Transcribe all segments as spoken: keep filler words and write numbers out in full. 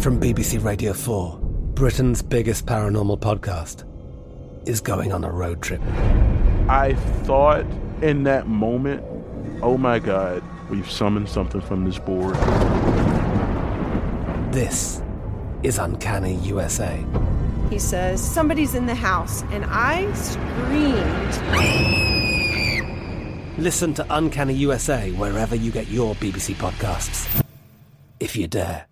From B B C Radio four, Britain's biggest paranormal podcast is going on a road trip. I thought in that moment, oh my God, we've summoned something from this board. This is Uncanny U S A. He says, somebody's in the house, and I screamed. Listen to Uncanny U S A wherever you get your B B C podcasts, if you dare.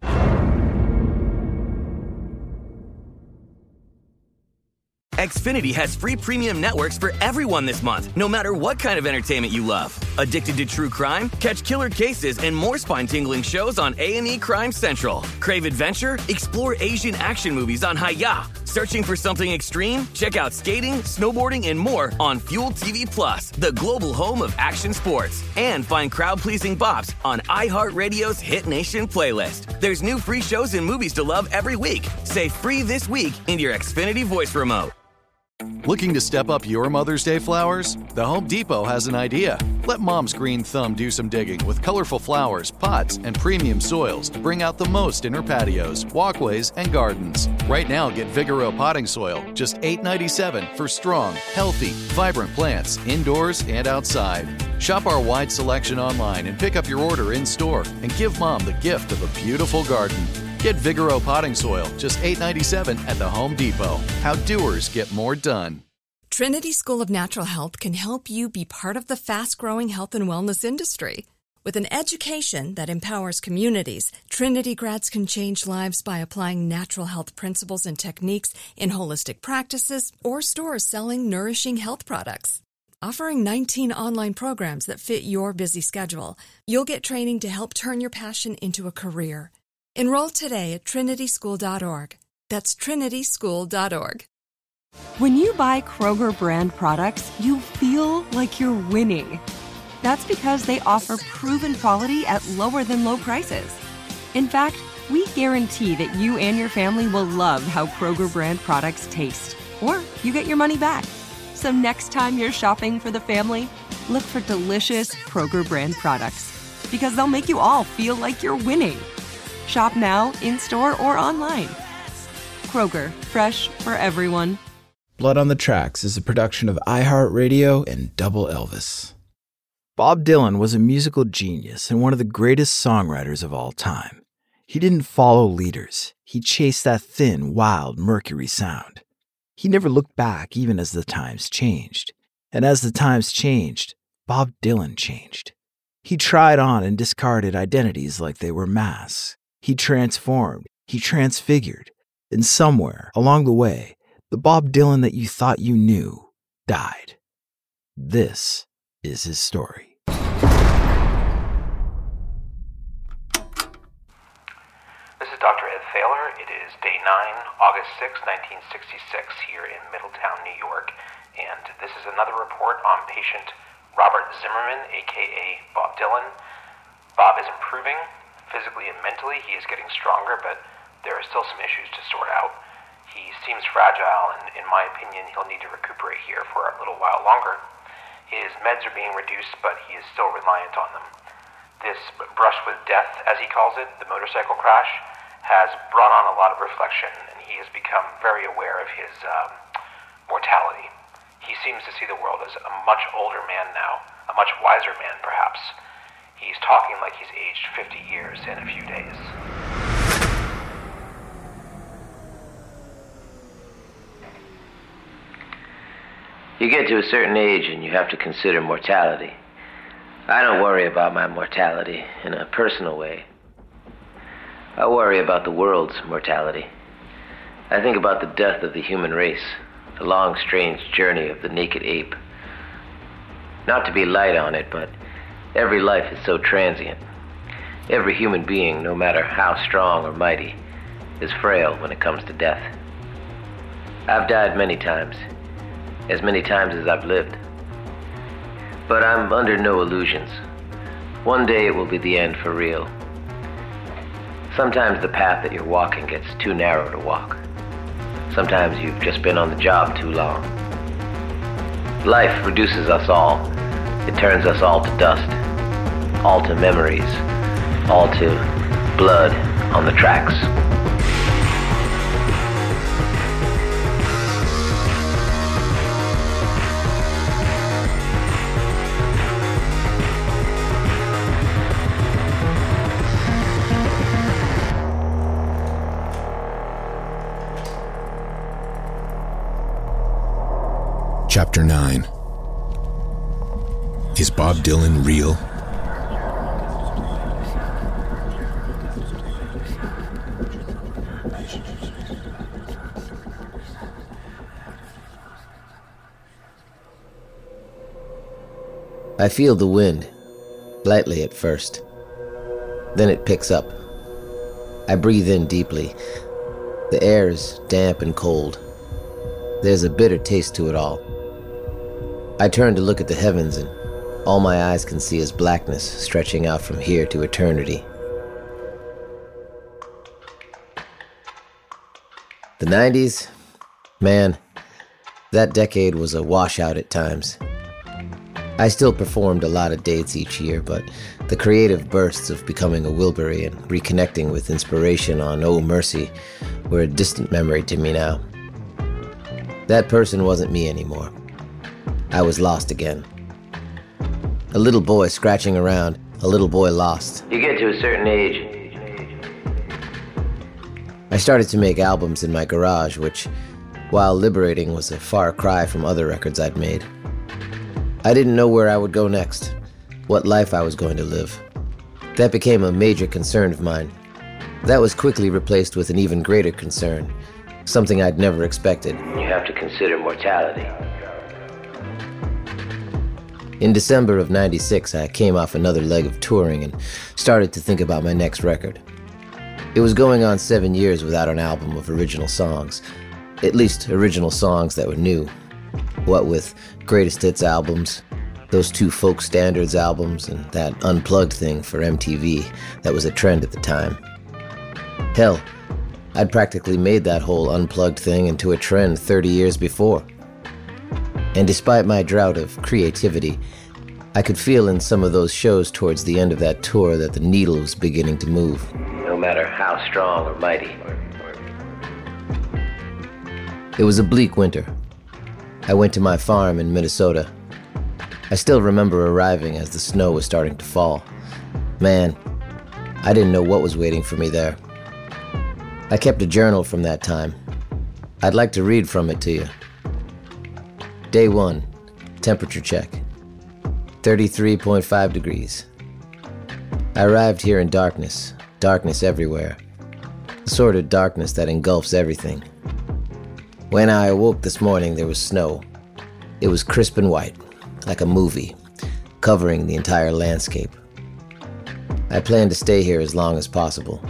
Xfinity has free premium networks for everyone this month, no matter what kind of entertainment you love. Addicted to true crime? Catch killer cases and more spine-tingling shows on A and E Crime Central. Crave adventure? Explore Asian action movies on Hi-Ya. Searching for something extreme? Check out skating, snowboarding, and more on Fuel T V Plus, the global home of action sports. And find crowd-pleasing bops on iHeartRadio's Hit Nation playlist. There's new free shows and movies to love every week. Say free this week in your Xfinity voice remote. Looking to step up your Mother's Day flowers? The Home Depot has an idea. Let Mom's green thumb do some digging with colorful flowers, pots, and premium soils to bring out the most in her patios, walkways, and gardens. Right now, get Vigoro potting soil, just eight dollars and ninety-seven cents for strong, healthy, vibrant plants indoors and outside. Shop our wide selection online and pick up your order in-store and give Mom the gift of a beautiful garden. Get Vigoro potting soil, just eight dollars and ninety-seven cents at the Home Depot. How doers get more done. Trinity School of Natural Health can help you be part of the fast-growing health and wellness industry. With an education that empowers communities, Trinity grads can change lives by applying natural health principles and techniques in holistic practices or stores selling nourishing health products. Offering nineteen online programs that fit your busy schedule, you'll get training to help turn your passion into a career. Enroll today at trinity school dot org. That's trinity school dot org. When you buy Kroger brand products, you feel like you're winning. That's because they offer proven quality at lower than low prices. In fact, we guarantee that you and your family will love how Kroger brand products taste, or you get your money back. So next time you're shopping for the family, look for delicious Kroger brand products, because they'll make you all feel like you're winning. Shop now, in-store, or online. Kroger, fresh for everyone. Blood on the Tracks is a production of iHeartRadio and Double Elvis. Bob Dylan was a musical genius and one of the greatest songwriters of all time. He didn't follow leaders. He chased that thin, wild Mercury sound. He never looked back even as the times changed. And as the times changed, Bob Dylan changed. He tried on and discarded identities like they were masks. He transformed, he transfigured, and somewhere along the way, the Bob Dylan that you thought you knew died. This is his story. This is Doctor Ed Thaler. It is day nine, August sixth, nineteen sixty-six, here in Middletown, New York, and this is another report on patient Robert Zimmerman, aka Bob Dylan. Bob is improving. Physically and mentally, he is getting stronger, but there are still some issues to sort out. He seems fragile, and in my opinion, he'll need to recuperate here for a little while longer. His meds are being reduced, but he is still reliant on them. This brush with death, as he calls it, the motorcycle crash, has brought on a lot of reflection, and he has become very aware of his um, mortality. He seems to see the world as a much older man now, a much wiser man, perhaps. He's talking like he's aged fifty years in a few days. You get to a certain age and you have to consider mortality. I don't worry about my mortality in a personal way. I worry about the world's mortality. I think about the death of the human race, the long, strange journey of the naked ape. Not to be light on it, but every life is so transient. Every human being, no matter how strong or mighty, is frail when it comes to death. I've died many times, as many times as I've lived. But I'm under no illusions. One day it will be the end for real. Sometimes the path that you're walking gets too narrow to walk. Sometimes you've just been on the job too long. Life reduces us all. It turns us all to dust, all to memories, all to blood on the tracks. Chapter nine. Is Bob Dylan real? I feel the wind, lightly at first. Then it picks up. I breathe in deeply. The air is damp and cold. There's a bitter taste to it all. I turn to look at the heavens, and all my eyes can see is blackness stretching out from here to eternity. The nineties? Man, that decade was a washout at times. I still performed a lot of dates each year, but the creative bursts of becoming a Wilbury and reconnecting with inspiration on Oh Mercy were a distant memory to me now. That person wasn't me anymore. I was lost again. A little boy scratching around, a little boy lost. You get to a certain age. I started to make albums in my garage, which, while liberating, was a far cry from other records I'd made. I didn't know where I would go next, what life I was going to live. That became a major concern of mine. That was quickly replaced with an even greater concern, something I'd never expected. You have to consider mortality. In December of ninety-six, I came off another leg of touring and started to think about my next record. It was going on seven years without an album of original songs, at least original songs that were new. What with greatest hits albums, those two folk standards albums, and that unplugged thing for M T V that was a trend at the time. Hell, I'd practically made that whole unplugged thing into a trend thirty years before. And despite my drought of creativity, I could feel in some of those shows towards the end of that tour that the needle was beginning to move. No matter how strong or mighty. It was a bleak winter. I went to my farm in Minnesota. I still remember arriving as the snow was starting to fall. Man, I didn't know what was waiting for me there. I kept a journal from that time. I'd like to read from it to you. Day one, temperature check. thirty-three point five degrees. I arrived here in darkness, darkness everywhere. The sort of darkness that engulfs everything. When I awoke this morning, there was snow. It was crisp and white, like a movie, covering the entire landscape. I plan to stay here as long as possible.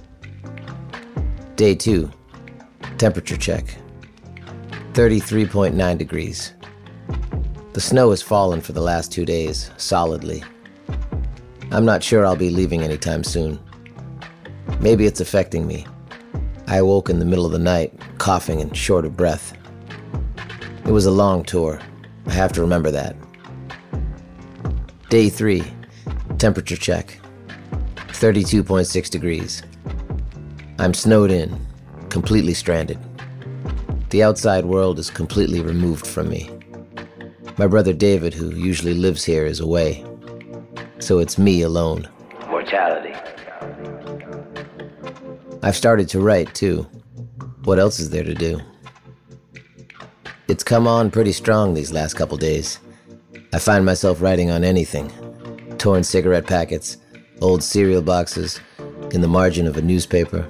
Day two, temperature check. thirty-three point nine degrees. The snow has fallen for the last two days, solidly. I'm not sure I'll be leaving anytime soon. Maybe it's affecting me. I awoke in the middle of the night, coughing and short of breath. It was a long tour. I have to remember that. Day three, temperature check. thirty-two point six degrees. I'm snowed in, completely stranded. The outside world is completely removed from me. My brother David, who usually lives here, is away. So it's me alone. Mortality. I've started to write, too. What else is there to do? It's come on pretty strong these last couple days. I find myself writing on anything. Torn cigarette packets, old cereal boxes, in the margin of a newspaper.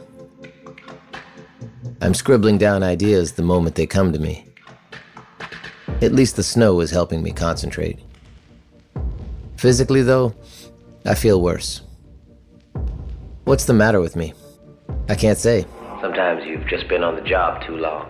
I'm scribbling down ideas the moment they come to me. At least the snow is helping me concentrate. Physically, though, I feel worse. What's the matter with me? I can't say. Sometimes you've just been on the job too long.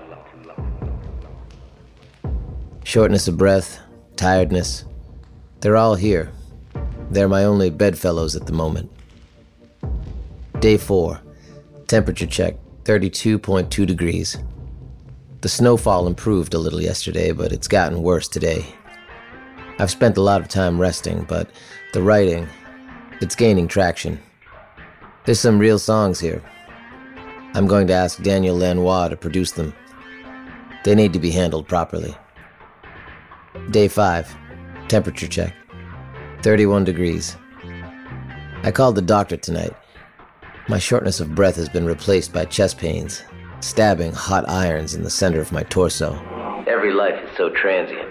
Shortness of breath, tiredness. They're all here. They're my only bedfellows at the moment. Day four. Temperature check, thirty-two point two degrees. The snowfall improved a little yesterday, but it's gotten worse today. I've spent a lot of time resting, but the writing, it's gaining traction. There's some real songs here. I'm going to ask Daniel Lanois to produce them. They need to be handled properly. Day five. Temperature check. thirty-one degrees. I called the doctor tonight. My shortness of breath has been replaced by chest pains, stabbing hot irons in the center of my torso. Every life is so transient.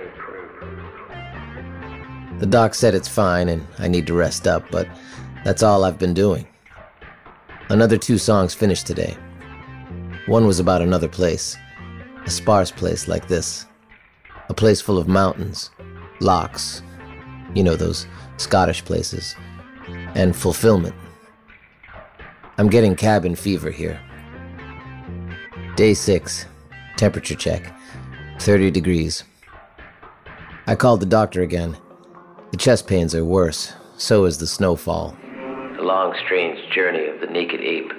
The doc said it's fine and I need to rest up, but that's all I've been doing. Another two songs finished today. One was about another place, a sparse place like this. A place full of mountains, lochs, you know, those Scottish places, and fulfillment. I'm getting cabin fever here. Day six, temperature check, thirty degrees. I called the doctor again. The chest pains are worse, so is the snowfall. The long, strange journey of the naked ape.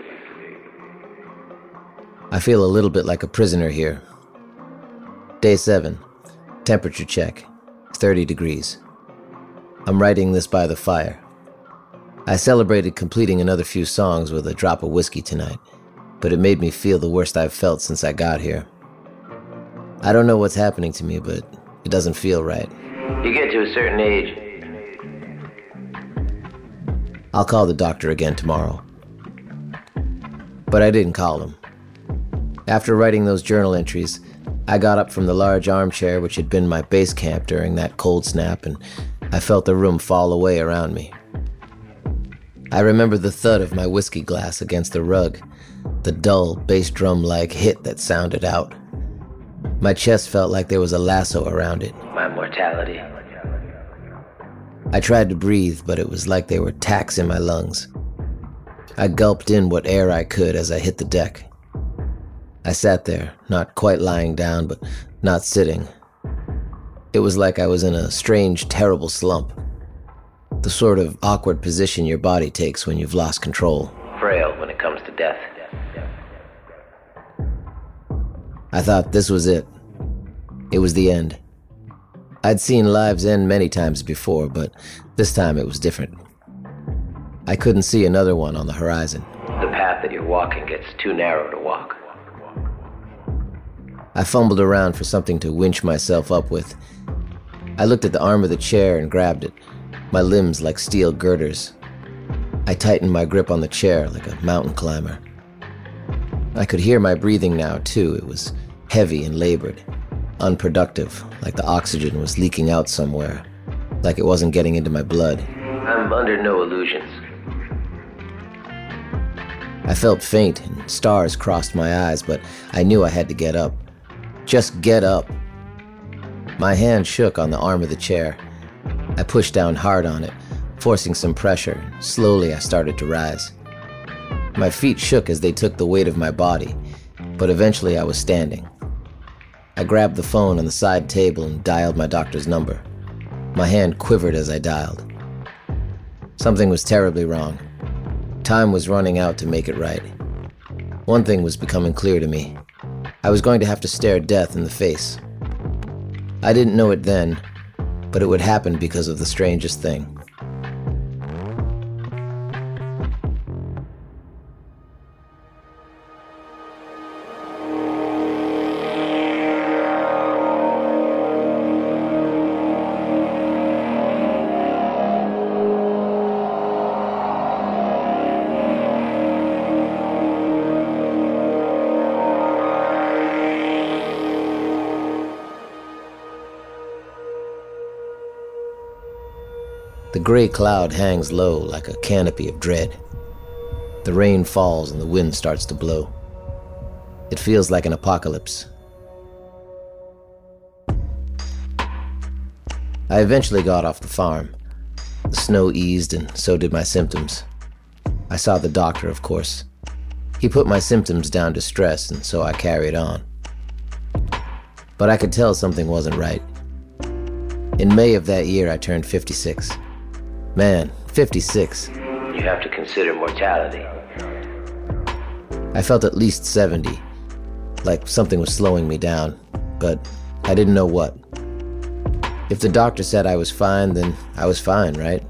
I feel a little bit like a prisoner here. Day seven, temperature check, thirty degrees. I'm writing this by the fire. I celebrated completing another few songs with a drop of whiskey tonight, but it made me feel the worst I've felt since I got here. I don't know what's happening to me, but it doesn't feel right. You get to a certain age. I'll call the doctor again tomorrow. But I didn't call him. After writing those journal entries, I got up from the large armchair which had been my base camp during that cold snap, and I felt the room fall away around me. I remember the thud of my whiskey glass against the rug, the dull bass drum-like hit that sounded out. My chest felt like there was a lasso around it. My mortality. I tried to breathe, but it was like there were tacks in my lungs. I gulped in what air I could as I hit the deck. I sat there, not quite lying down, but not sitting. It was like I was in a strange, terrible slump. The sort of awkward position your body takes when you've lost control. Frail when it comes to death. I thought this was it. It was the end. I'd seen lives end many times before, but this time it was different. I couldn't see another one on the horizon. The path that you're walking gets too narrow to walk. I fumbled around for something to winch myself up with. I looked at the arm of the chair and grabbed it, my limbs like steel girders. I tightened my grip on the chair like a mountain climber. I could hear my breathing now, too. It was heavy and labored, unproductive, like the oxygen was leaking out somewhere, like it wasn't getting into my blood. I'm under no illusions. I felt faint and stars crossed my eyes, but I knew I had to get up. Just get up. My hand shook on the arm of the chair. I pushed down hard on it, forcing some pressure. Slowly, I started to rise. My feet shook as they took the weight of my body, but eventually I was standing. I grabbed the phone on the side table and dialed my doctor's number. My hand quivered as I dialed. Something was terribly wrong. Time was running out to make it right. One thing was becoming clear to me. I was going to have to stare death in the face. I didn't know it then, but it would happen because of the strangest thing. The gray cloud hangs low like a canopy of dread. The rain falls and the wind starts to blow. It feels like an apocalypse. I eventually got off the farm. The snow eased and so did my symptoms. I saw the doctor, of course. He put my symptoms down to stress, and so I carried on. But I could tell something wasn't right. In May of that year, I turned fifty-six. Man, fifty-six. You have to consider mortality. I felt at least seventy, like something was slowing me down, but I didn't know what. If the doctor said I was fine, then I was fine, right?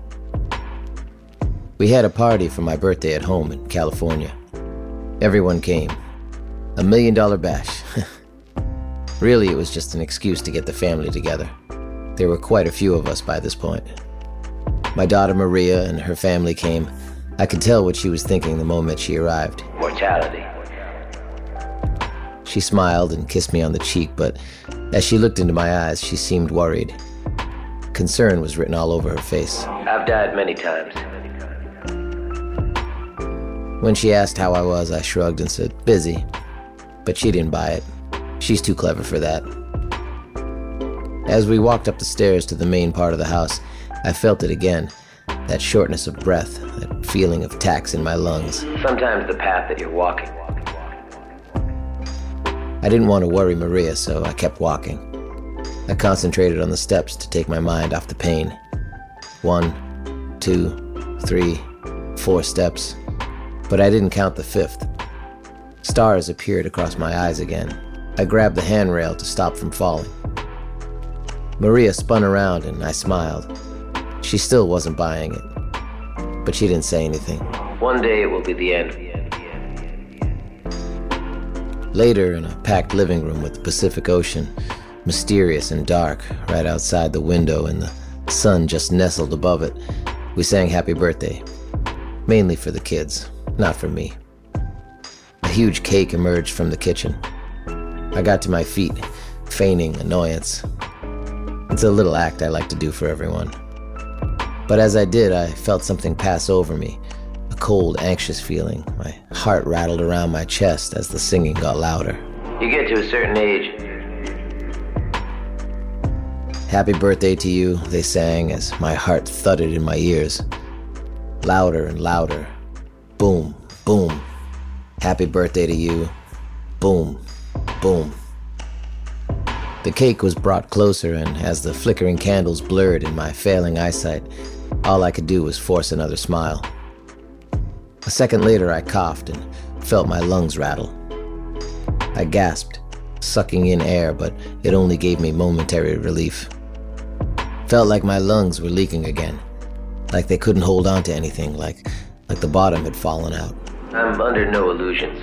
We had a party for my birthday at home in California. Everyone came. A million dollar bash. Really, it was just an excuse to get the family together. There were quite a few of us by this point. My daughter Maria and her family came. I could tell what she was thinking the moment she arrived. Mortality. She smiled and kissed me on the cheek, but As she looked into my eyes, she seemed worried. Concern was written all over her face. I've died many times. When she asked how I was, I shrugged and said, busy. But she didn't buy it. She's too clever for that. As we walked up the stairs to the main part of the house, I felt it again. That shortness of breath, that feeling of tax in my lungs. Sometimes the path that you're walking. I didn't want to worry Maria, so I kept walking. I concentrated on the steps to take my mind off the pain. One, two, three, four steps. But I didn't count the fifth. Stars appeared across my eyes again. I grabbed the handrail to stop from falling. Maria spun around and I smiled. She still wasn't buying it, but she didn't say anything. One day it will be the end. Later, in a packed living room with the Pacific Ocean, mysterious and dark, right outside the window and the sun just nestled above it, we sang Happy Birthday. Mainly for the kids, not for me. A huge cake emerged from the kitchen. I got to my feet, feigning annoyance. It's a little act I like to do for everyone. But as I did, I felt something pass over me. A cold, anxious feeling. My heart rattled around my chest as the singing got louder. You get to a certain age. Happy birthday to you, they sang as my heart thudded in my ears. Louder and louder. Boom, boom. Happy birthday to you. Boom, boom. The cake was brought closer, and as the flickering candles blurred in my failing eyesight, all I could do was force another smile. A second later, I coughed and felt my lungs rattle. I gasped, sucking in air, but it only gave me momentary relief. Felt like my lungs were leaking again, like they couldn't hold on to anything, like, like the bottom had fallen out. I'm under no illusions.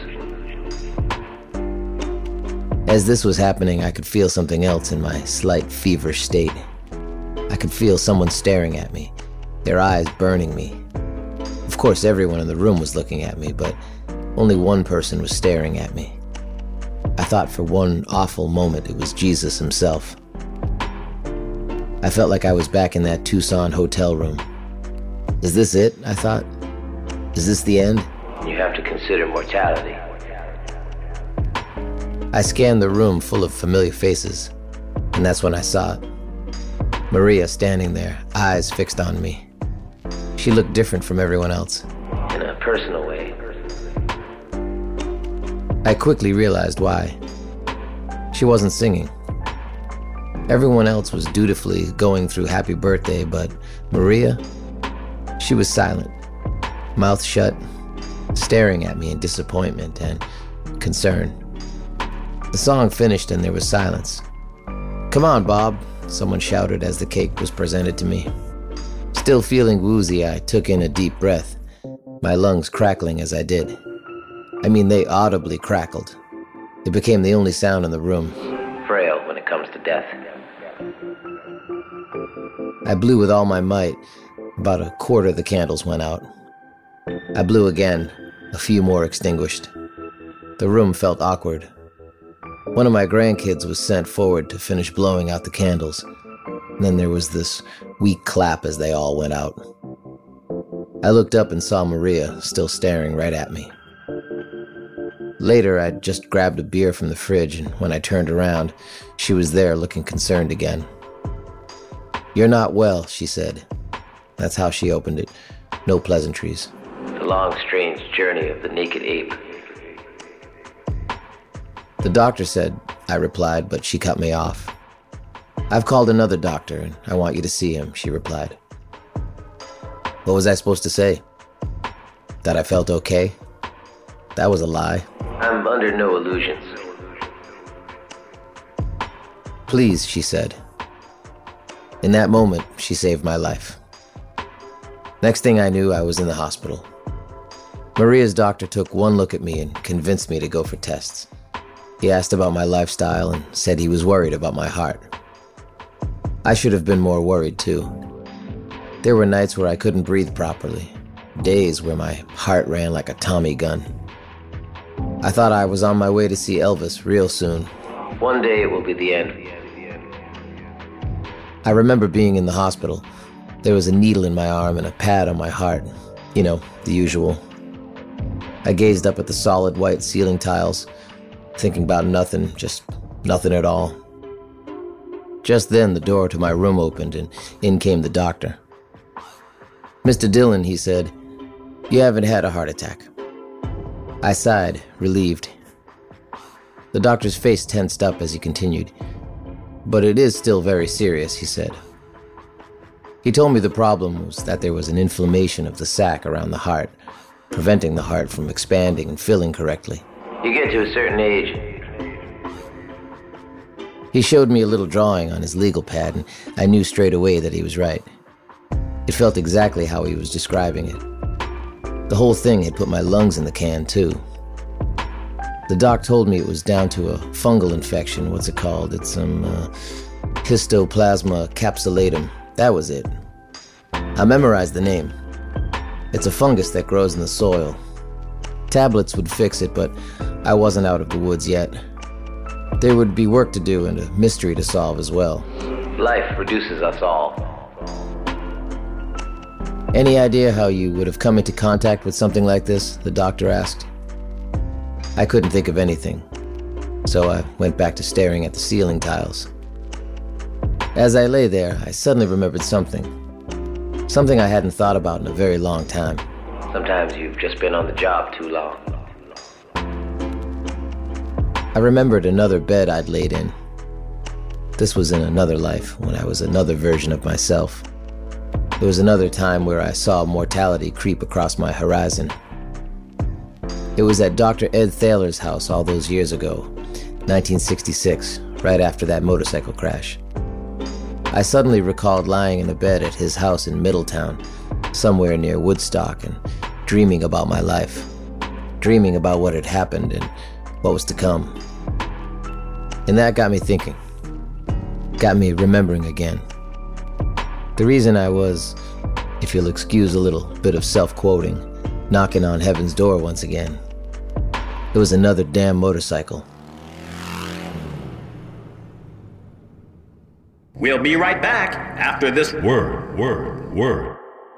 As this was happening, I could feel something else in my slight feverish state. I could feel someone staring at me, their eyes burning me. Of course, everyone in the room was looking at me, but only one person was staring at me. I thought for one awful moment it was Jesus himself. I felt like I was back in that Tucson hotel room. Is this it? I thought. Is this the end? You have to consider mortality. I scanned the room full of familiar faces, and that's when I saw it. Maria standing there, eyes fixed on me. She looked different from everyone else. In a personal way. I quickly realized why. She wasn't singing. Everyone else was dutifully going through Happy Birthday, but Maria, she was silent, mouth shut, staring at me in disappointment and concern. The song finished and there was silence. "Come on, Bob," someone shouted as the cake was presented to me. Still feeling woozy, I took in a deep breath, my lungs crackling as I did. I mean, they audibly crackled. It became the only sound in the room. Frail when it comes to death. I blew with all my might. About a quarter of the candles went out. I blew again, a few more extinguished. The room felt awkward. One of my grandkids was sent forward to finish blowing out the candles. And then there was this weak clap as they all went out. I looked up and saw Maria still staring right at me. Later, I just grabbed a beer from the fridge, and when I turned around, she was there looking concerned again. "You're not well," she said. That's how she opened it. No pleasantries. The long, strange journey of the naked ape. "The doctor said," I replied, but she cut me off. "I've called another doctor, and I want you to see him," she replied. What was I supposed to say? That I felt okay? That was a lie. I'm under no illusions. "Please," she said. In that moment, she saved my life. Next thing I knew, I was in the hospital. Maria's doctor took one look at me and convinced me to go for tests. He asked about my lifestyle and said he was worried about my heart. I should have been more worried too. There were nights where I couldn't breathe properly, days where my heart ran like a Tommy gun. I thought I was on my way to see Elvis real soon. One day it will be the end. I remember being in the hospital. There was a needle in my arm and a pad on my heart. You know, the usual. I gazed up at the solid white ceiling tiles, thinking about nothing, just nothing at all. Just then, the door to my room opened and in came the doctor. "Mister Dillon," he said, "you haven't had a heart attack." I sighed, relieved. The doctor's face tensed up as he continued. "But it is still very serious," he said. He told me the problem was that there was an inflammation of the sac around the heart, preventing the heart from expanding and filling correctly. You get to a certain age. He showed me a little drawing on his legal pad, and I knew straight away that he was right. It felt exactly how he was describing it. The whole thing had put my lungs in the can, too. The doc told me it was down to a fungal infection. What's it called? It's some uh, Histoplasma capsulatum. That was it. I memorized the name. It's a fungus that grows in the soil. Tablets would fix it, but I wasn't out of the woods yet. There would be work to do and a mystery to solve as well. Life reduces us all. Any idea how you would have come into contact with something like this? The doctor asked. I couldn't think of anything, so I went back to staring at the ceiling tiles. As I lay there, I suddenly remembered something. Something I hadn't thought about in a very long time. Sometimes you've just been on the job too long. I remembered another bed I'd laid in. This was in another life, when I was another version of myself. There was another time where I saw mortality creep across my horizon. It was at Doctor Ed Thaler's house all those years ago, nineteen sixty-six, right after that motorcycle crash. I suddenly recalled lying in a bed at his house in Middletown, somewhere near Woodstock, and dreaming about my life, dreaming about what had happened and what was to come. And that got me thinking, got me remembering again. The reason I was, if you'll excuse a little bit of self-quoting, knocking on heaven's door once again. It was another damn motorcycle. We'll be right back after this word, word, word.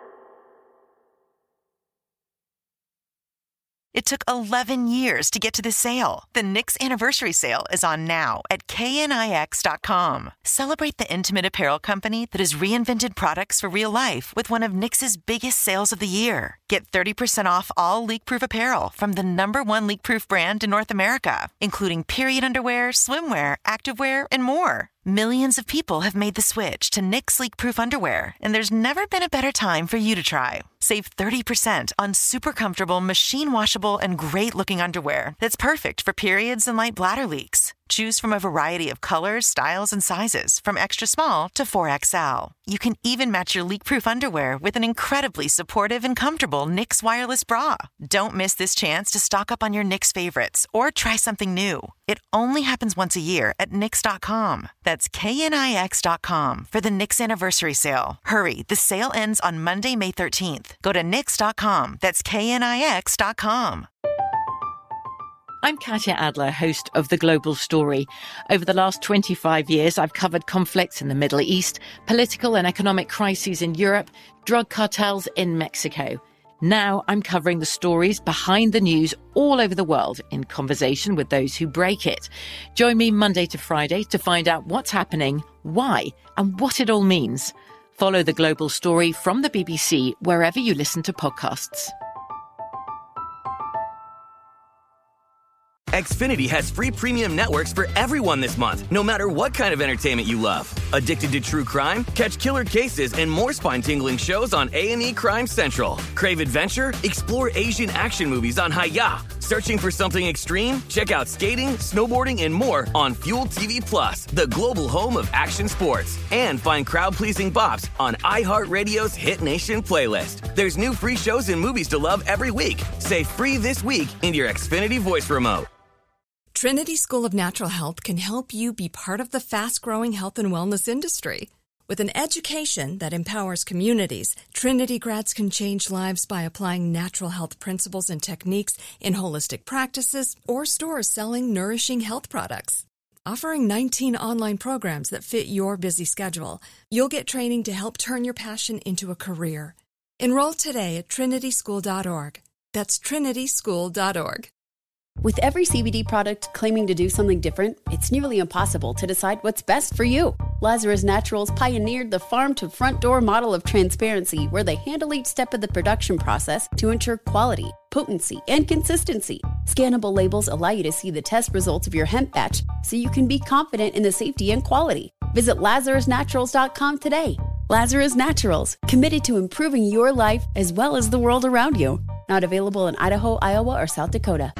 It took eleven years to get to this sale. The Knix Anniversary Sale is on now at K N I X dot com. Celebrate the intimate apparel company that has reinvented products for real life with one of Knix's biggest sales of the year. Get thirty percent off all leak-proof apparel from the number one leak-proof brand in North America, including period underwear, swimwear, activewear, and more. Millions of people have made the switch to Knix leak-proof underwear, and there's never been a better time for you to try. Save thirty percent on super comfortable, machine-washable, and great-looking underwear that's perfect for periods and light bladder leaks. Choose from a variety of colors, styles, and sizes, from extra small to four X L. You can even match your leak-proof underwear with an incredibly supportive and comfortable Knix wireless bra. Don't miss this chance to stock up on your Knix favorites or try something new. It only happens once a year at Knix dot com. That's K N I X dot com for the Knix Anniversary Sale. Hurry, the sale ends on Monday, May thirteenth. Go to Knix dot com. That's K N I X dot com. I'm Katya Adler, host of The Global Story. Over the last twenty-five years, I've covered conflicts in the Middle East, political and economic crises in Europe, drug cartels in Mexico. Now I'm covering the stories behind the news all over the world in conversation with those who break it. Join me Monday to Friday to find out what's happening, why, and what it all means. Follow The Global Story from the B B C wherever you listen to podcasts. Xfinity has free premium networks for everyone this month, no matter what kind of entertainment you love. Addicted to true crime? Catch killer cases and more spine-tingling shows on A and E Crime Central. Crave adventure? Explore Asian action movies on Hi-Ya. Searching for something extreme? Check out skating, snowboarding, and more on Fuel T V Plus, the global home of action sports. And find crowd-pleasing bops on iHeartRadio's Hit Nation playlist. There's new free shows and movies to love every week. Say free this week in your Xfinity voice remote. Trinity School of Natural Health can help you be part of the fast-growing health and wellness industry. With an education that empowers communities, Trinity grads can change lives by applying natural health principles and techniques in holistic practices or stores selling nourishing health products. offering nineteen online programs that fit your busy schedule. You'll get training to help turn your passion into a career. Enroll today at trinity school dot org. That's trinity school dot org. With every C B D product claiming to do something different, it's nearly impossible to decide what's best for you. Lazarus Naturals pioneered the farm-to-front-door model of transparency, where they handle each step of the production process to ensure quality, potency, and consistency. Scannable labels allow you to see the test results of your hemp batch, so you can be confident in the safety and quality. Visit lazarus naturals dot com today. Lazarus Naturals, committed to improving your life as well as the world around you. Not available in Idaho, Iowa, or South Dakota.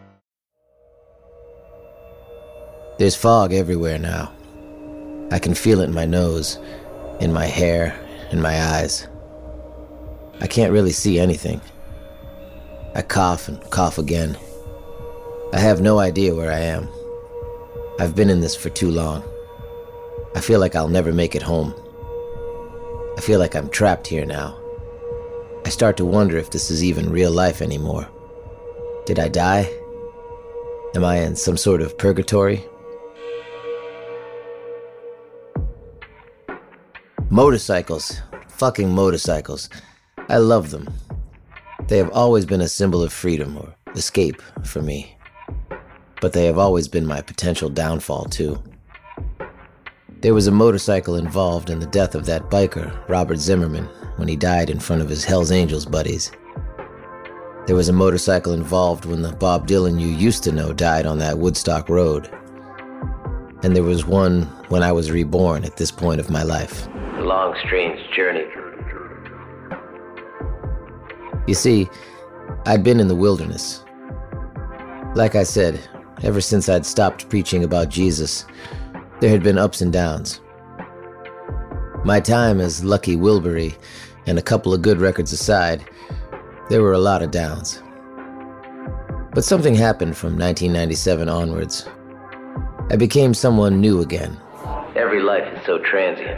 There's fog everywhere now. I can feel it in my nose, in my hair, in my eyes. I can't really see anything. I cough and cough again. I have no idea where I am. I've been in this for too long. I feel like I'll never make it home. I feel like I'm trapped here now. I start to wonder if this is even real life anymore. Did I die? Am I in some sort of purgatory? Motorcycles. Fucking motorcycles. I love them. They have always been a symbol of freedom or escape for me. But they have always been my potential downfall too. There was a motorcycle involved in the death of that biker, Robert Zimmerman, when he died in front of his Hells Angels buddies. There was a motorcycle involved when the Bob Dylan you used to know died on that Woodstock road. And there was one when I was reborn at this point of my life. A long, strange journey. You see, I'd been in the wilderness. Like I said, ever since I'd stopped preaching about Jesus, there had been ups and downs. My time as Lucky Wilbury and a couple of good records aside, there were a lot of downs. But something happened from nineteen ninety-seven onwards. I became someone new again. Every life is so transient.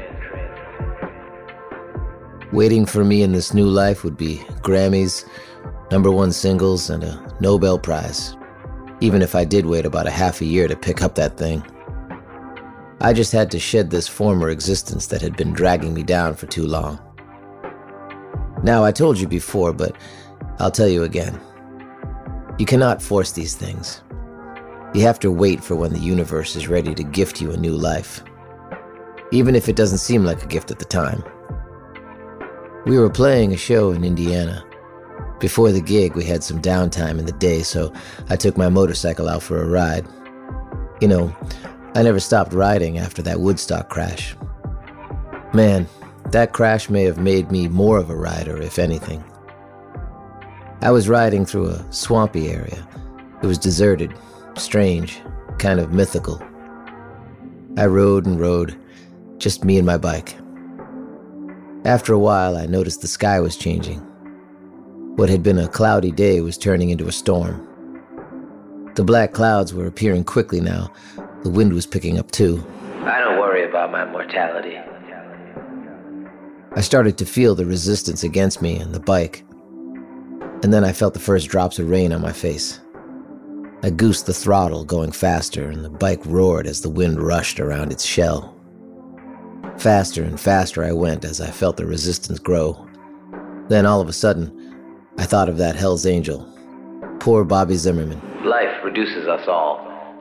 Waiting for me in this new life would be Grammys, number one singles, and a Nobel Prize. Even if I did wait about a half a year to pick up that thing. I just had to shed this former existence that had been dragging me down for too long. Now, I told you before, but I'll tell you again. You cannot force these things. You have to wait for when the universe is ready to gift you a new life. Even if it doesn't seem like a gift at the time. We were playing a show in Indiana. Before the gig, we had some downtime in the day, so I took my motorcycle out for a ride. You know, I never stopped riding after that Woodstock crash. Man, that crash may have made me more of a rider, if anything. I was riding through a swampy area. It was deserted, strange, kind of mythical. I rode and rode, just me and my bike. After a while, I noticed the sky was changing. What had been a cloudy day was turning into a storm. The black clouds were appearing quickly now. The wind was picking up too. I don't worry about my mortality. I started to feel the resistance against me and the bike. And then I felt the first drops of rain on my face. I goosed the throttle, going faster, and the bike roared as the wind rushed around its shell. Faster and faster I went as I felt the resistance grow. Then all of a sudden, I thought of that Hell's Angel. Poor Bobby Zimmerman. Life reduces us all.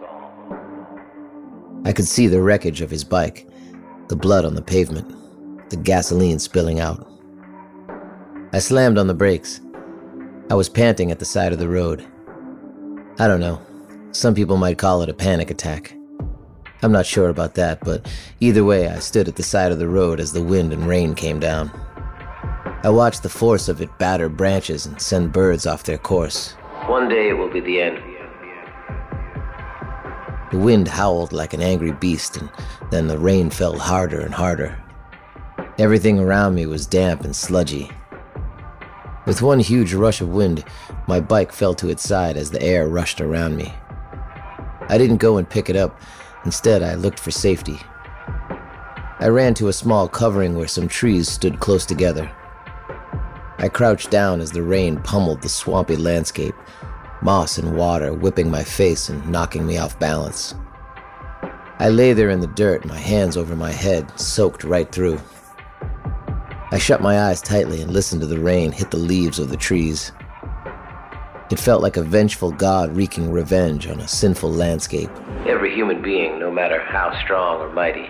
I could see the wreckage of his bike, the blood on the pavement, the gasoline spilling out. I slammed on the brakes. I was panting at the side of the road. I don't know. Some people might call it a panic attack. I'm not sure about that, but either way, I stood at the side of the road as the wind and rain came down. I watched the force of it batter branches and send birds off their course. One day it will be the end. The wind howled like an angry beast, and then the rain fell harder and harder. Everything around me was damp and sludgy. With one huge rush of wind, my bike fell to its side as the air rushed around me. I didn't go and pick it up. Instead, I looked for safety. I ran to a small covering where some trees stood close together. I crouched down as the rain pummeled the swampy landscape, moss and water whipping my face and knocking me off balance. I lay there in the dirt, my hands over my head, soaked right through. I shut my eyes tightly and listened to the rain hit the leaves of the trees. It felt like a vengeful god wreaking revenge on a sinful landscape. Every human being, no matter how strong or mighty.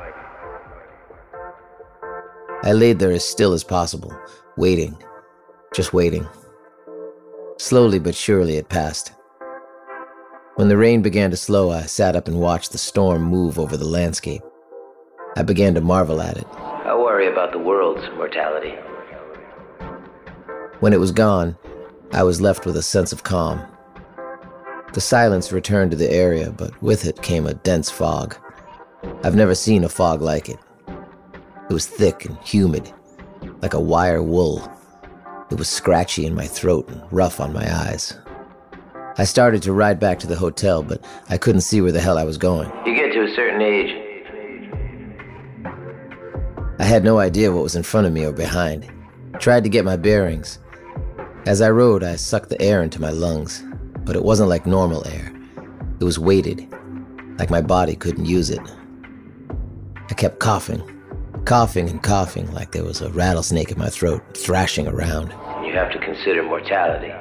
I laid there as still as possible, waiting, just waiting. Slowly but surely it passed. When the rain began to slow, I sat up and watched the storm move over the landscape. I began to marvel at it. I worry about the world's mortality. When it was gone, I was left with a sense of calm. The silence returned to the area, but with it came a dense fog. I've never seen a fog like it. It was thick and humid, like a wire wool. It was scratchy in my throat and rough on my eyes. I started to ride back to the hotel, but I couldn't see where the hell I was going. You get to a certain age. I had no idea what was in front of me or behind. Tried to get my bearings. As I rode, I sucked the air into my lungs, but it wasn't like normal air. It was weighted, like my body couldn't use it. I kept coughing, coughing and coughing like there was a rattlesnake in my throat, thrashing around. You have to consider mortality.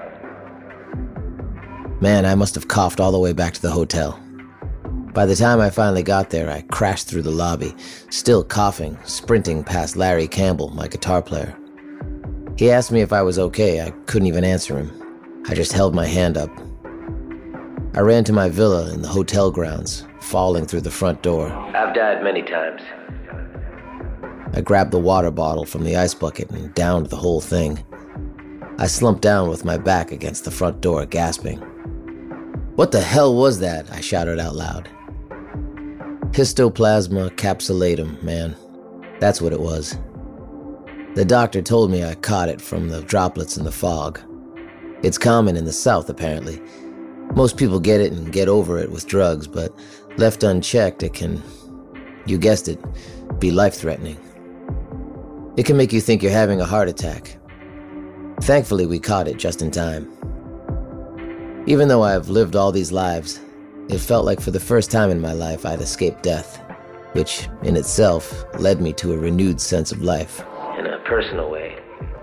Man, I must have coughed all the way back to the hotel. By the time I finally got there, I crashed through the lobby, still coughing, sprinting past Larry Campbell, my guitar player. He asked me if I was okay. I couldn't even answer him. I just held my hand up. I ran to my villa in the hotel grounds, falling through the front door. I've died many times. I grabbed the water bottle from the ice bucket and downed the whole thing. I slumped down with my back against the front door, gasping. "What the hell was that?" I shouted out loud. Histoplasma capsulatum, man. That's what it was. The doctor told me I caught it from the droplets in the fog. It's common in the South, apparently. Most people get it and get over it with drugs, but left unchecked, it can, you guessed it, be life-threatening. It can make you think you're having a heart attack. Thankfully, we caught it just in time. Even though I've lived all these lives, it felt like for the first time in my life I'd escaped death, which in itself led me to a renewed sense of life. In a personal way.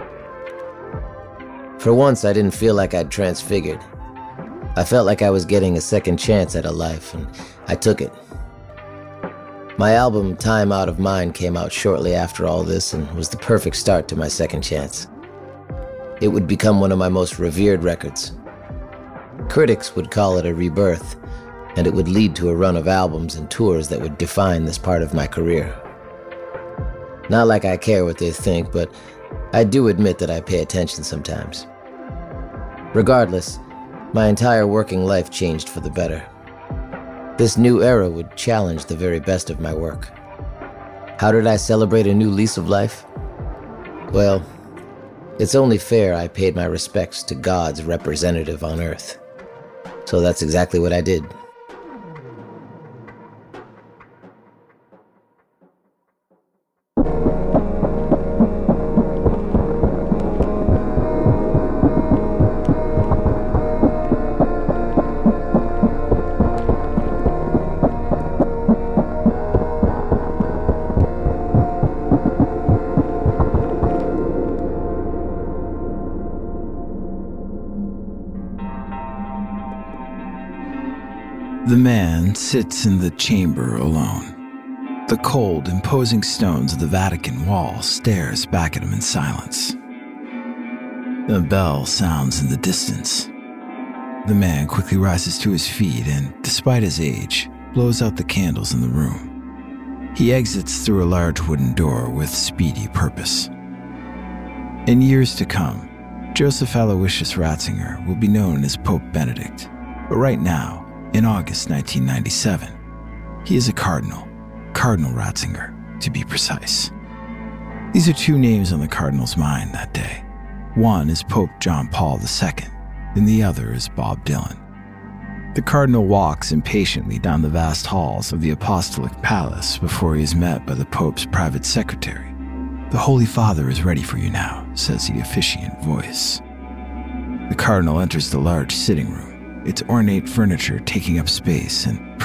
For once, I didn't feel like I'd transfigured. I felt like I was getting a second chance at a life, and I took it. My album, Time Out of Mind, came out shortly after all this and was the perfect start to my second chance. It would become one of my most revered records. Critics would call it a rebirth, and it would lead to a run of albums and tours that would define this part of my career. Not like I care what they think, but I do admit that I pay attention sometimes. Regardless, my entire working life changed for the better. This new era would challenge the very best of my work. How did I celebrate a new lease of life? Well, it's only fair I paid my respects to God's representative on Earth. So that's exactly what I did. The man sits in the chamber alone. The cold, imposing stones of the Vatican wall stares back at him in silence. A bell sounds in the distance. The man quickly rises to his feet and, despite his age, blows out the candles in the room. He exits through a large wooden door with speedy purpose. In years to come, Joseph Aloysius Ratzinger will be known as Pope Benedict, but right now, in August nineteen ninety-seven, he is a cardinal, Cardinal Ratzinger, to be precise. These are two names on the cardinal's mind that day. One is Pope John Paul the Second, and the other is Bob Dylan. The cardinal walks impatiently down the vast halls of the Apostolic Palace before he is met by the Pope's private secretary. "The Holy Father is ready for you now," says the officiant voice. The cardinal enters the large sitting room, its ornate furniture taking up space and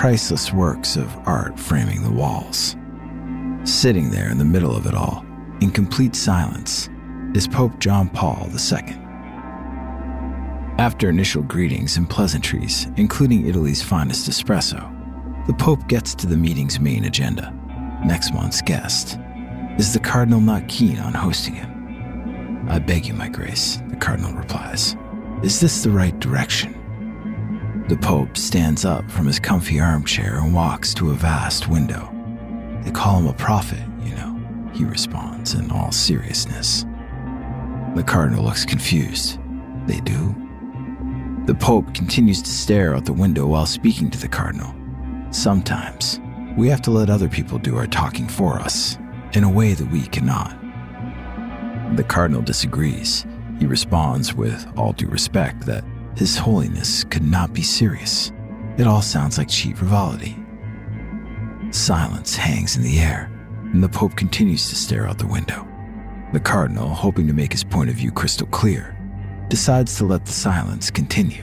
priceless works of art framing the walls. Sitting there in the middle of it all, in complete silence, is Pope John Paul the Second. After initial greetings and pleasantries, including Italy's finest espresso, the Pope gets to the meeting's main agenda. Next month's guest. Is the Cardinal not keen on hosting him? I beg you, my Grace, the Cardinal replies. Is this the right direction? The Pope stands up from his comfy armchair and walks to a vast window. They call him a prophet, you know, he responds in all seriousness. The Cardinal looks confused. They do? The Pope continues to stare out the window while speaking to the Cardinal. Sometimes, we have to let other people do our talking for us, in a way that we cannot. The Cardinal disagrees. He responds with all due respect that His Holiness could not be serious. It all sounds like cheap frivolity. Silence hangs in the air, and the Pope continues to stare out the window. The Cardinal, hoping to make his point of view crystal clear, decides to let the silence continue.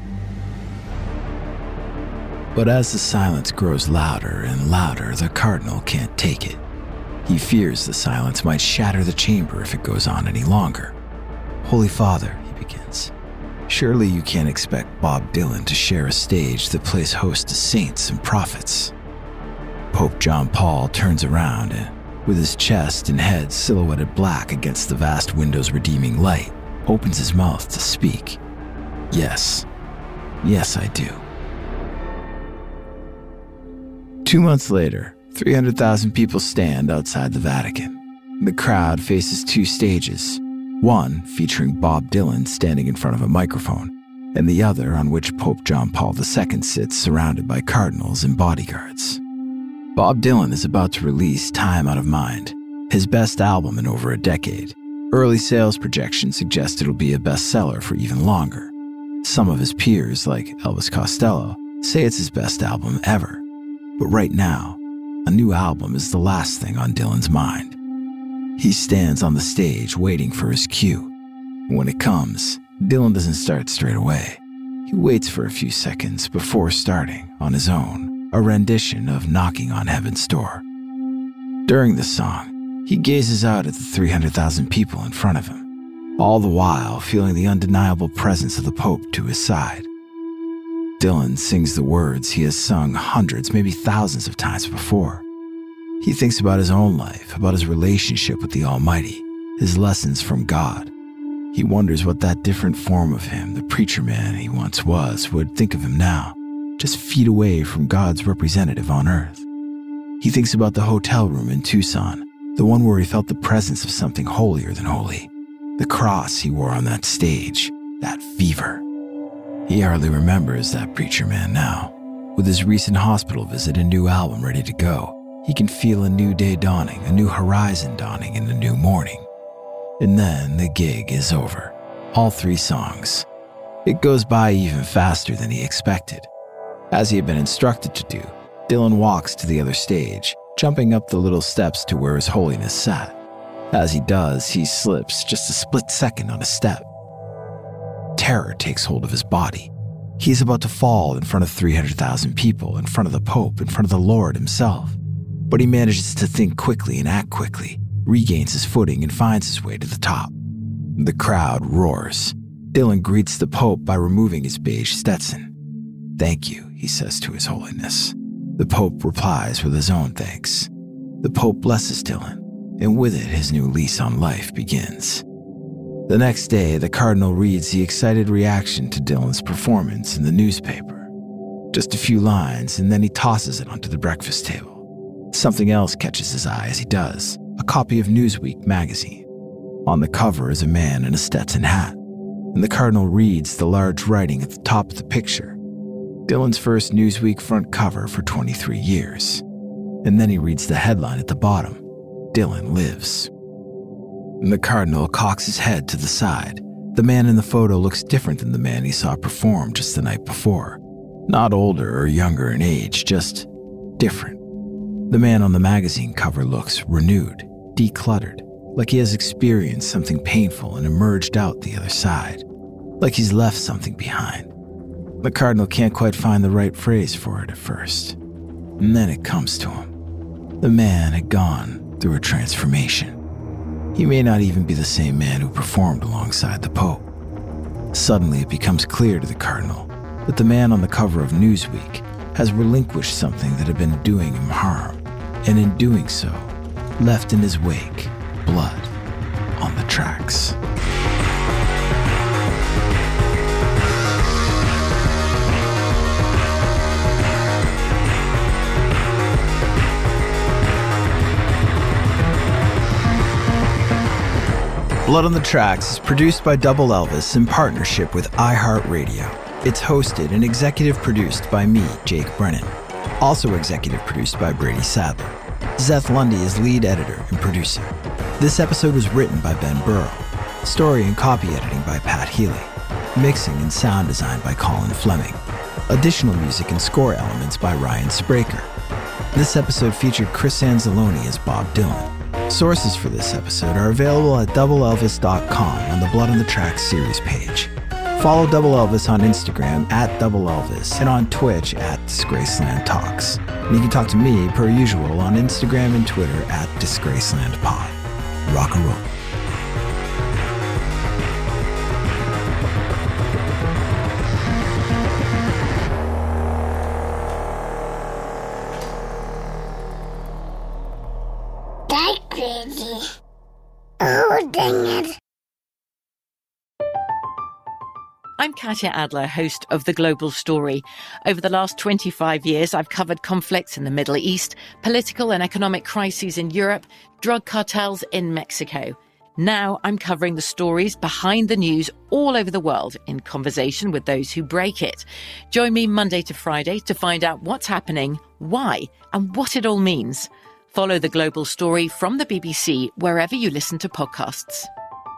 But as the silence grows louder and louder, the Cardinal can't take it. He fears the silence might shatter the chamber if it goes on any longer. Holy Father, he begins, surely you can't expect Bob Dylan to share a stage that plays host to saints and prophets. Pope John Paul turns around and, with his chest and head silhouetted black against the vast window's redeeming light, opens his mouth to speak. Yes, yes I do. Two months later, three hundred thousand people stand outside the Vatican. The crowd faces two stages, one featuring Bob Dylan standing in front of a microphone, and the other on which Pope John Paul the Second sits surrounded by cardinals and bodyguards. Bob Dylan is about to release Time Out of Mind, his best album in over a decade. Early sales projections suggest it'll be a bestseller for even longer. Some of his peers, like Elvis Costello, say it's his best album ever. But right now, a new album is the last thing on Dylan's mind. He stands on the stage waiting for his cue. When it comes, Dylan doesn't start straight away. He waits for a few seconds before starting, on his own, a rendition of Knocking on Heaven's Door. During the song, he gazes out at the three hundred thousand people in front of him, all the while feeling the undeniable presence of the Pope to his side. Dylan sings the words he has sung hundreds, maybe thousands of times before. He thinks about his own life, about his relationship with the Almighty, his lessons from God. He wonders what that different form of him, the preacher man he once was, would think of him now, just feet away from God's representative on earth. He thinks about the hotel room in Tucson, the one where he felt the presence of something holier than holy, the cross he wore on that stage, that fever. He hardly remembers that preacher man now. With his recent hospital visit and new album ready to go, he can feel a new day dawning, a new horizon dawning in a new morning. And then the gig is over. All three songs. It goes by even faster than he expected. As he had been instructed to do, Dylan walks to the other stage, jumping up the little steps to where His Holiness sat. As he does, he slips just a split second on a step. Terror takes hold of his body. He is about to fall in front of three hundred thousand people, in front of the Pope, in front of the Lord himself. But he manages to think quickly and act quickly, regains his footing and finds his way to the top. The crowd roars. Dylan greets the Pope by removing his beige Stetson. Thank you, he says to His Holiness. The Pope replies with his own thanks. The Pope blesses Dylan, and with it his new lease on life begins. The next day, the Cardinal reads the excited reaction to Dylan's performance in the newspaper. Just a few lines, and then he tosses it onto the breakfast table. Something else catches his eye as he does, a copy of Newsweek magazine. On the cover is a man in a Stetson hat, and the Cardinal reads the large writing at the top of the picture. Dylan's first Newsweek front cover for twenty-three years. And then he reads the headline at the bottom, Dylan lives. And the Cardinal cocks his head to the side. The man in the photo looks different than the man he saw perform just the night before. Not older or younger in age, just different. The man on the magazine cover looks renewed, decluttered, like he has experienced something painful and emerged out the other side, like he's left something behind. The Cardinal can't quite find the right phrase for it at first. And then it comes to him. The man had gone through a transformation. He may not even be the same man who performed alongside the Pope. Suddenly it becomes clear to the Cardinal that the man on the cover of Newsweek has relinquished something that had been doing him harm, and in doing so, left in his wake blood on the tracks. Blood on the Tracks is produced by Double Elvis in partnership with iHeartRadio. It's hosted and executive produced by me, Jake Brennan. Also executive produced by Brady Sadler. Zeth Lundy is lead editor and producer. This episode was written by Ben Burrow. Story and copy editing by Pat Healy. Mixing and sound design by Colin Fleming. Additional music and score elements by Ryan Spraker. This episode featured Chris Anzalone as Bob Dylan. Sources for this episode are available at double elvis dot com on the Blood on the Tracks series page. Follow Double Elvis on Instagram at Double Elvis and on Twitch at Disgraceland Talks. And you can talk to me, per usual, on Instagram and Twitter at Disgraceland Pod. Rock and roll. Oh, dang it. I'm Katya Adler, host of The Global Story. Over the last twenty-five years, I've covered conflicts in the Middle East, political and economic crises in Europe, drug cartels in Mexico. Now I'm covering the stories behind the news all over the world in conversation with those who break it. Join me Monday to Friday to find out what's happening, why, and what it all means. Follow The Global Story from the B B C wherever you listen to podcasts.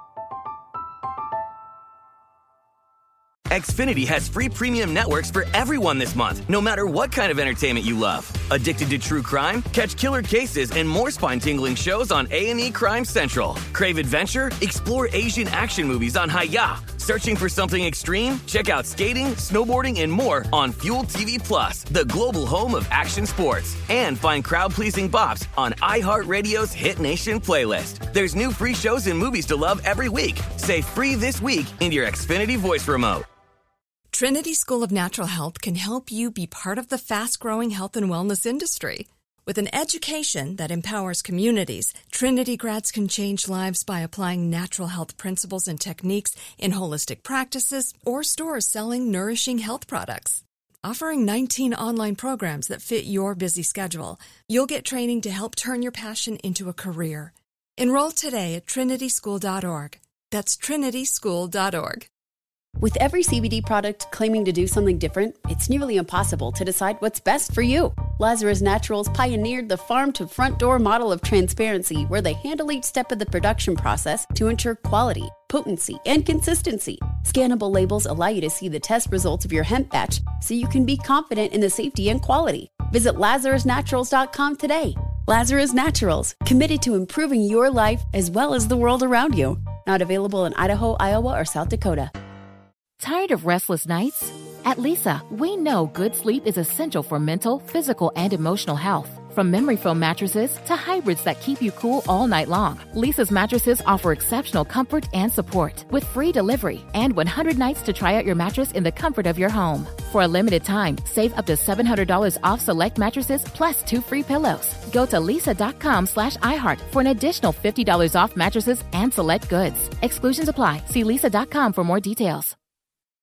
Xfinity has free premium networks for everyone this month, no matter what kind of entertainment you love. Addicted to true crime? Catch killer cases and more spine-tingling shows on A and E Crime Central. Crave adventure? Explore Asian action movies on Hi-Ya. Searching for something extreme? Check out skating, snowboarding, and more on Fuel T V Plus, the global home of action sports. And find crowd-pleasing bops on iHeartRadio's Hit Nation playlist. There's new free shows and movies to love every week. Say free this week in your Xfinity voice remote. Trinity School of Natural Health can help you be part of the fast-growing health and wellness industry. With an education that empowers communities, Trinity grads can change lives by applying natural health principles and techniques in holistic practices or stores selling nourishing health products. Offering nineteen online programs that fit your busy schedule, you'll get training to help turn your passion into a career. Enroll today at trinity school dot org. That's trinity school dot org. With every C B D product claiming to do something different, it's nearly impossible to decide what's best for you. Lazarus Naturals pioneered the farm-to-front-door model of transparency, where they handle each step of the production process to ensure quality, potency, and consistency. Scannable labels allow you to see the test results of your hemp batch, so you can be confident in the safety and quality. Visit lazarus naturals dot com today. Lazarus Naturals, committed to improving your life as well as the world around you. Not available in Idaho, Iowa, or South Dakota. Tired of restless nights? At Leesa, we know good sleep is essential for mental, physical, and emotional health. From memory foam mattresses to hybrids that keep you cool all night long, Leesa's mattresses offer exceptional comfort and support with free delivery and one hundred nights to try out your mattress in the comfort of your home. For a limited time, save up to seven hundred dollars off select mattresses plus two free pillows. Go to leesa.com slash iHeart for an additional fifty dollars off mattresses and select goods. Exclusions apply. See leesa dot com for more details.